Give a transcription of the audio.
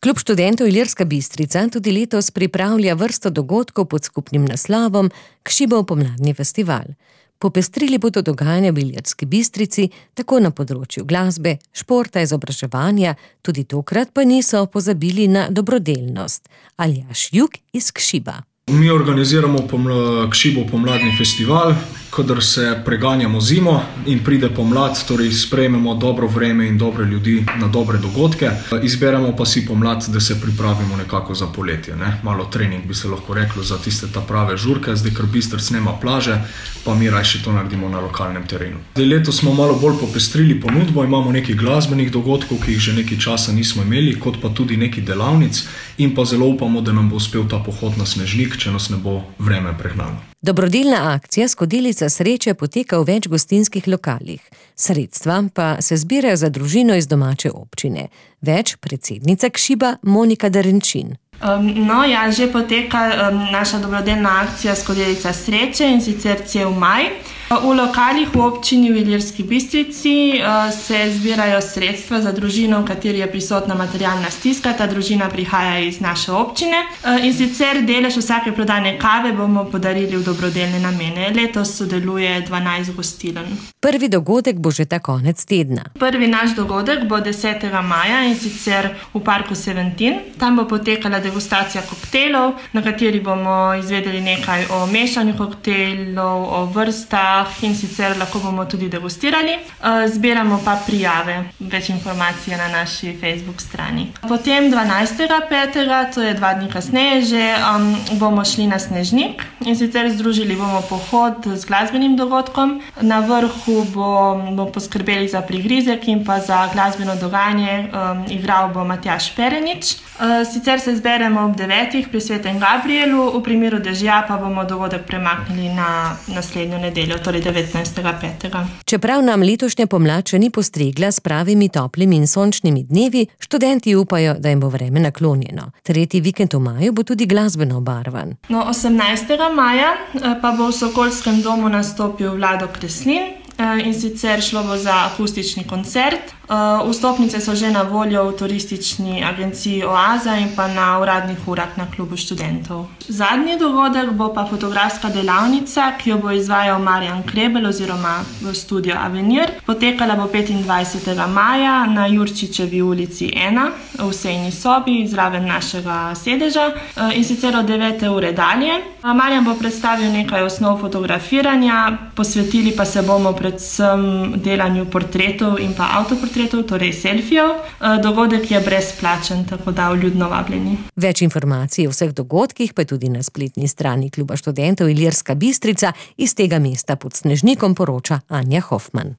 Klub študentov Ilirska Bistrica tudi letos pripravlja vrsto dogodkov pod skupnim naslovom Kšibov pomladni festival. Popestrili bodo dogajanja v Ilirski Bistrici, tako na področju glasbe, športa, izobraževanja, tudi tokrat pa niso pozabili na dobrodelnost. Aljaž Jug iz Kšiba. Mi organiziramo Kšibov pomladni festival, kadar se preganjamo zimo in pride pomlad, torej sprejmemo dobro vreme in dobre ljudi na dobre dogodke. Izberemo pa si pomlad, da se pripravimo nekako za poletje. Malo trening bi se lahko reklo za tiste ta prave žurke, zdaj ker Bistric nema plaže, pa mi rajši to naredimo na lokalnem terenu. Letos smo malo bolj popestrili ponudbo, imamo nekaj glasbenih dogodkov, ki jih že nekaj časa nismo imeli, kot pa tudi nekaj delavnic in pa zelo upamo, da nam bo uspel ta pohod na Snežnik, če nas ne bo vreme prehnalo. Dobrodelna akcija Skodelica sreče poteka v več gostinskih lokalih. Sredstva pa se zbirajo za družino iz domače občine. Več predsednica Kšiba Monika Derenčin. Že poteka naša dobrodelna akcija Skodelica sreče in sicer cel maj. V lokalih v občini v Ilirski Bistrici se zbirajo sredstva za družino, v kateri je prisotna materialna stiska. Ta družina prihaja iz naše občine in sicer delež vsake prodane kave bomo podarili v dobrodelne namene. Letos sodeluje 12 gostiln. Prvi dogodek bo že ta konec tedna. Prvi naš dogodek bo 10. maja in sicer v parku Seventin. Tam bo potekala degustacija koktejlov, na kateri bomo izvedeli nekaj o mešanju koktejlov, o vrstah in sicer lahko bomo tudi degustirali. Zbiramo pa prijave, več informacij na naši Facebook strani. Potem 12.5., to je 2 dni kasneje že, bomo šli na Snežnik in sicer združili bomo pohod z glasbenim dogodkom. Na vrhu bomo poskrbeli za prigrizek in pa za glasbeno dogajanje igral bo Matjaž Perenič. Sicer se zberemo ob 9. pri Svetem Gabrielu, v primeru dežja pa bomo dogodek premaknili na naslednjo nedeljo, torej 19.5. Čeprav nam letošnja pomlad še ni postregla s pravimi toplimi in sončnimi dnevi, študenti upajo, da jim bo vreme naklonjeno. Tretji vikend v maju bo tudi glasbeno obarvan. 18. maja pa bo v Sokolskem domu nastopil Vlado Kreslin in sicer šlo bo za akustični koncert. Vstopnice so že na voljo v turistični agenciji Oaza in pa na uradnih urah na klubu študentov. Zadnji dogodek bo pa fotografska delavnica, ki jo bo izvajal Marjan Krebel oziroma v studio Avenir. Potekala bo 25. maja na Jurčičevi ulici 1 v sejni sobi zraven našega sedeža in sicer od 9. ure dalje. Marjan bo predstavil nekaj osnov fotografiranja, posvetili pa se bomo predvsem delanju portretov in pa avtoportretov, torej selfijev. Dogodek je brezplačen, tako da vljudno vabljeni. Več informacij o vseh dogodkih pa tudi na spletni strani Kluba študentov Ilirska Bistrica. Iz tega mesta pod Snežnikom poroča Anja Hofman.